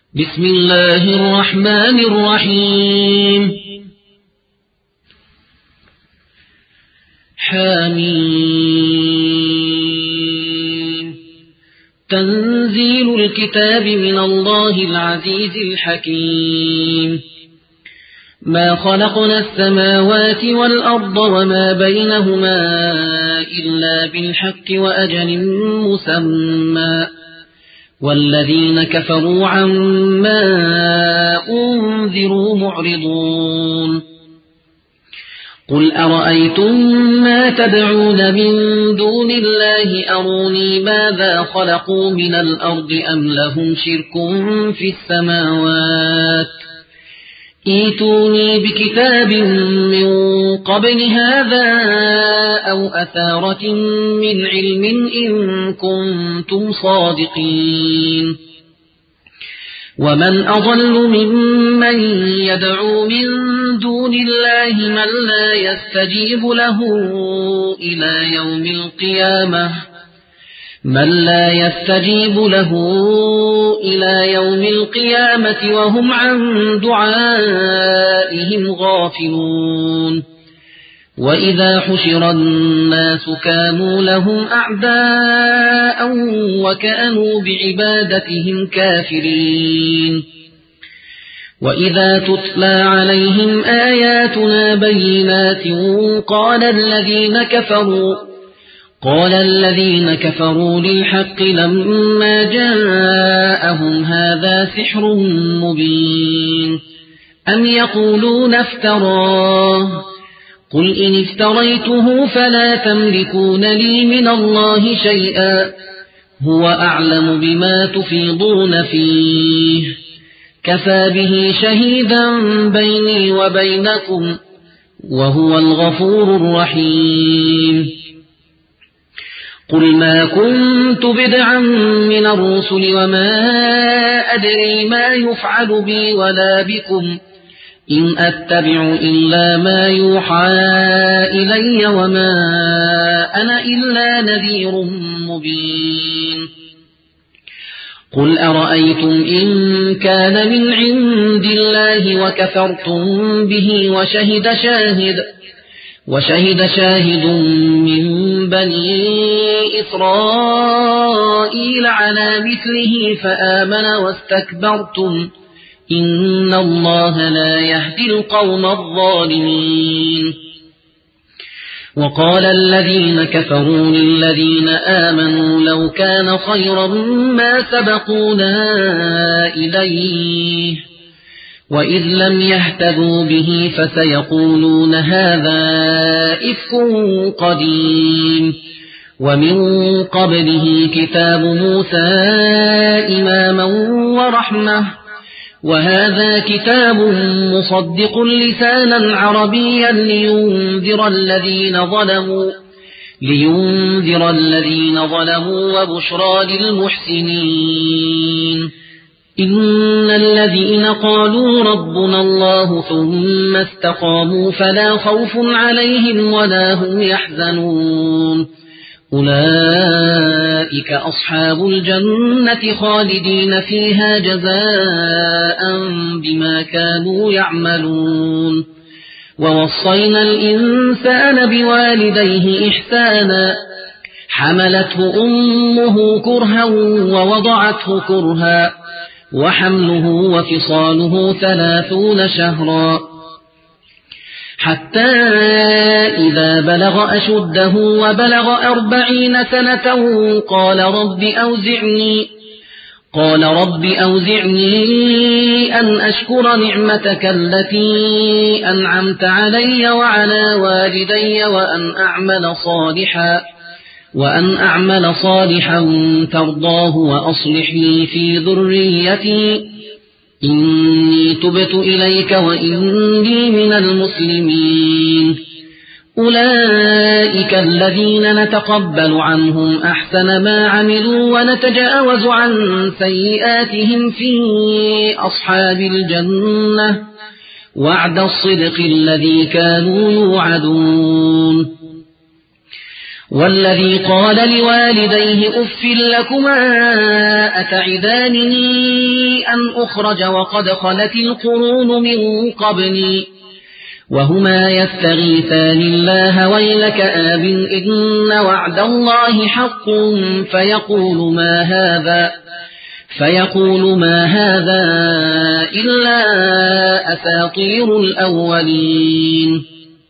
بسم الله الرحمن الرحيم حميم تنزيل الكتاب من الله العزيز الحكيم ما خلقنا السماوات والأرض وما بينهما إلا بالحق وأجل مسمى والذين كفروا عما أنذروا معرضون قل أرأيتم ما تدعون من دون الله أروني ماذا خلقوا من الأرض أم لهم شرك في السماوات ائتوني بكتاب من قبل هذا أو أثارة من علم إن كنتم صادقين ومن أضل ممن يدعو من دون الله من لا يستجيب له إلى يوم القيامة وهم عن دعائهم غافلون وإذا حشر الناس كانوا لهم أعداء وكانوا بعبادتهم كافرين وإذا تتلى عليهم آياتنا بينات قال الذين كفروا للحق لما جاءهم هذا سحر مبين أم يقولون افتراه قل إن افتريته فلا تملكون لي من الله شيئا هو أعلم بما تفيضون فيه كفى به شهيدا بيني وبينكم وهو الغفور الرحيم قل ما كنت بدعا من الرسل وما أدري ما يفعل بي ولا بكم إن أتبع إلا ما يوحى إلي وما أنا إلا نذير مبين قل أرأيتم إن كان من عند الله وكفرتم به وشهد شاهد من بني إسرائيل على مثله فآمن واستكبرتم إن الله لا يهدي القوم الظالمين وقال الذين كفروا للذين آمنوا لو كان خيرا ما سبقونا إليه وإذ لم يهتدوا به فسيقولون هذا إفك قديم ومن قبله كتاب موسى إماما ورحمة وهذا كتاب مصدق لسانا عربيا لينذر الذين ظلموا وبشرى للمحسنين إن الذين قالوا ربنا الله ثم استقاموا فلا خوف عليهم ولا هم يحزنون أولئك أصحاب الجنة خالدين فيها جزاء بما كانوا يعملون ووصينا الإنسان بوالديه إحسانا حملته أمه كرها ووضعته كرها وحمله وفصاله 30 شهرا حتى إذا بلغ أشده وبلغ 40 سنة قال رب أوزعني أن أشكر نعمتك التي أنعمت علي وعلى والدي وأن أعمل صالحا ترضاه وأصلح لي في ذريتي إني تبت إليك وإني من المسلمين أولئك الذين نتقبل عنهم أحسن ما عملوا ونتجاوز عن سيئاتهم في أصحاب الجنة وعد الصدق الذي كانوا يوعدون والذي قال لوالديه أف لكما أتعدانني أن أخرج وقد خلت القرون من قبلي وهما يستغيثان الله ويلك آمن إن وعد الله حق فيقول ما هذا إلا أساطير الأولين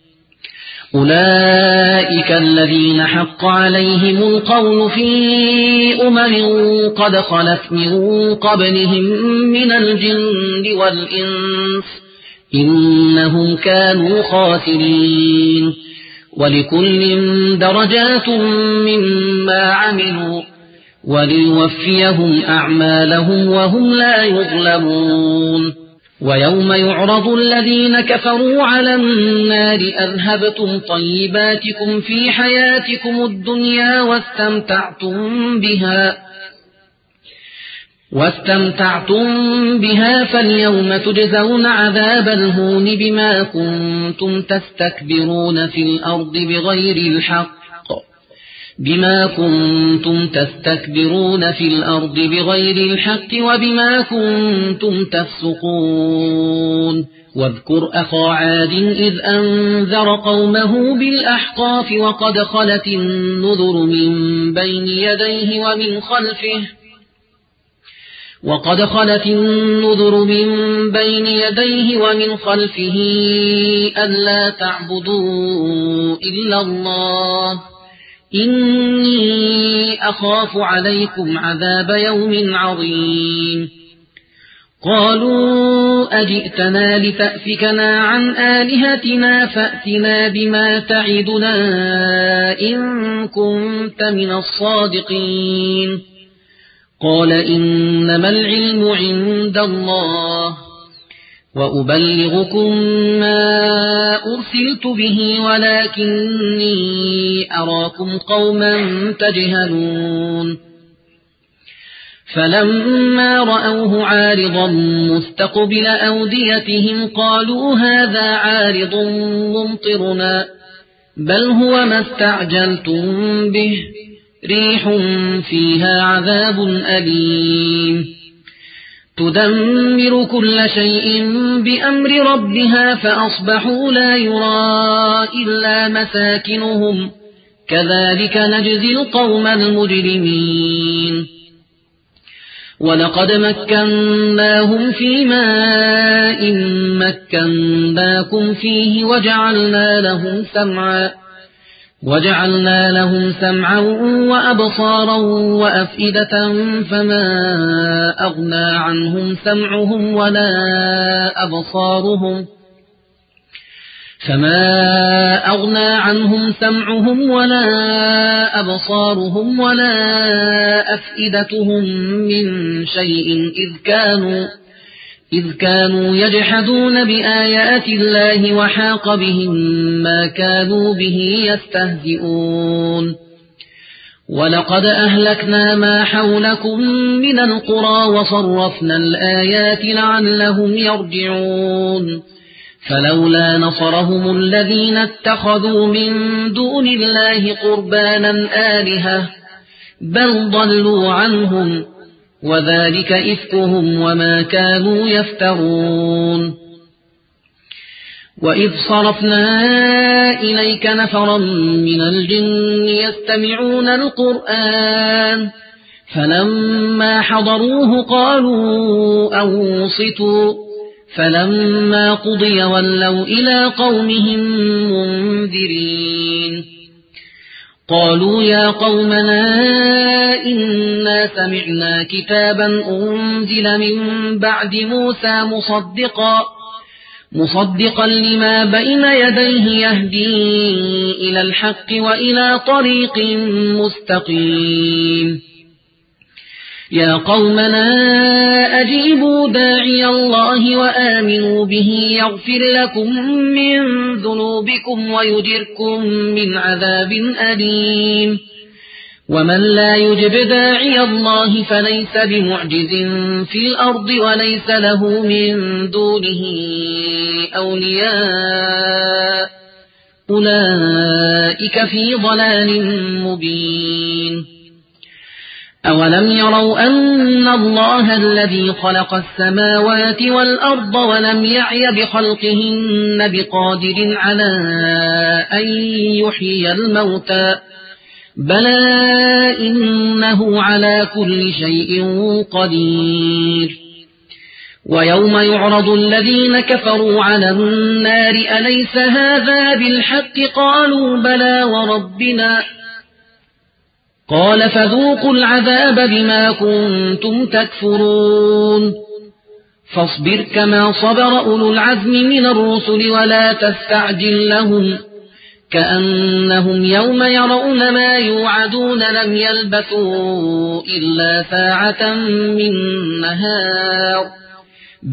أولئك الذين حق عليهم القول في قد خلت من قبلهم من الجن والإنس إنهم كانوا خاسرين ولكل درجات مما عملوا وليوفيهم أعمالهم وهم لا يظلمون ويوم يعرض الذين كفروا على النار أذهبتم طيباتكم في حياتكم الدنيا واستمتعتم بها فاليوم تجزون عذاب الهون بما كنتم تستكبرون في الأرض بغير الحق وبما كنتم تفسقون واذكر أخا عاد إذ أنذر قومه بالأحقاف وقد خلت النذر من بين يديه ومن خلفه ألا تعبدوا إلا الله إني أخاف عليكم عذاب يوم عظيم قالوا أجئتنا لتأفكنا عن آلهتنا فأتنا بما تعدنا إن كنت من الصادقين قال إنما العلم عند الله وأبلغكم ما أرسلت به ولكني أراكم قوما تجهلون فلما رأوه عارضا مستقبل أوديتهم قالوا هذا عارض ممطرنا بل هو ما استعجلتم به ريح فيها عذاب أليم تدمر كل شيء بأمر ربها فأصبحوا لا يرى إلا مساكنهم كذلك نجزي القوم المجرمين ولقد مكناهم في ماء مكناكم فيه وجعلنا لهم سمعا وأبصارا وأفئدة فما أغنى عنهم سمعهم ولا أبصارهم ولا أفئدتهم من شيء إذ كانوا يجحدون بآيات الله وحاق بهم ما كانوا به يستهزئون ولقد أهلكنا ما حولكم من القرى وصرفنا الآيات لعلهم يرجعون فلولا نصرهم الذين اتخذوا من دون الله قربانا آلهة بل ضلوا عنهم وذلك إفكهم وما كانوا يفترون وإذ صرفنا إليك نفرا من الجن يستمعون القرآن فلما حضروه قالوا أنصتوا فلما قضي ولوا إلى قومهم منذرين قالوا يا قومنا إنا سمعنا كتابا أنزل من بعد موسى مصدقا لما بين يديه يهدي إلى الحق وإلى طريق مستقيم يا قومنا أجيبوا داعي الله وآمنوا به يغفر لكم من ذنوبكم ويجركم من عذاب أليم ومن لا يجب داعي الله فليس بمعجز في الأرض وليس له من دونه أولياء أولئك في ضلال مبين أولم يروا أن الله الذي خلق السماوات والأرض ولم يعي بخلقهن بقادر على أن يحيي الموتى بلى إنه على كل شيء قدير ويوم يعرض الذين كفروا على النار أليس هذا بالحق قالوا بلى وربنا قال فذوقوا العذاب بما كنتم تكفرون فاصبر كما صبر أولو العزم من الرسل ولا تستعجل لهم كأنهم يوم يرون ما يوعدون لم يلبثوا إلا ساعة من نهار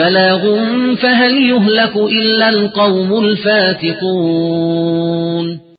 بلاغ فهل يهلك إلا القوم الفاسقون